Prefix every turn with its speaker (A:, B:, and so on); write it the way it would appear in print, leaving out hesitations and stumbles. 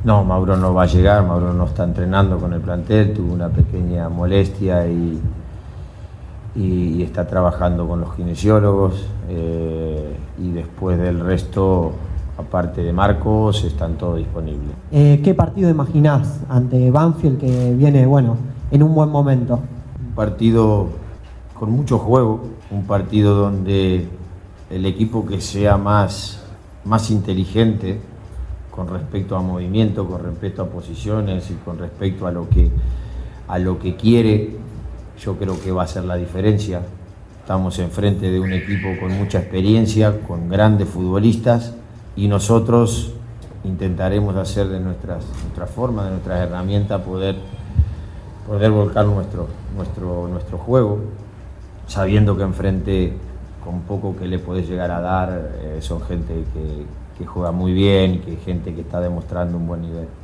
A: No, Mauro no va a llegar, Mauro no está entrenando con el plantel, tuvo una pequeña molestia y está trabajando con los kinesiólogos y después del resto, aparte de Marcos, están todos disponibles.
B: ¿Qué partido imaginás ante Banfield, que viene, bueno, en un buen momento?
A: Un partido con mucho juego, un partido donde el equipo que sea más inteligente con respecto a movimiento, con respecto a posiciones y con respecto a lo que quiere, yo creo que va a ser la diferencia. Estamos enfrente de un equipo con mucha experiencia, con grandes futbolistas, y nosotros intentaremos hacer de nuestra forma, de nuestras herramientas, poder volcar nuestro juego, sabiendo que enfrente, con poco que le podés llegar a dar, son gente que juega muy bien y que gente que está demostrando un buen nivel.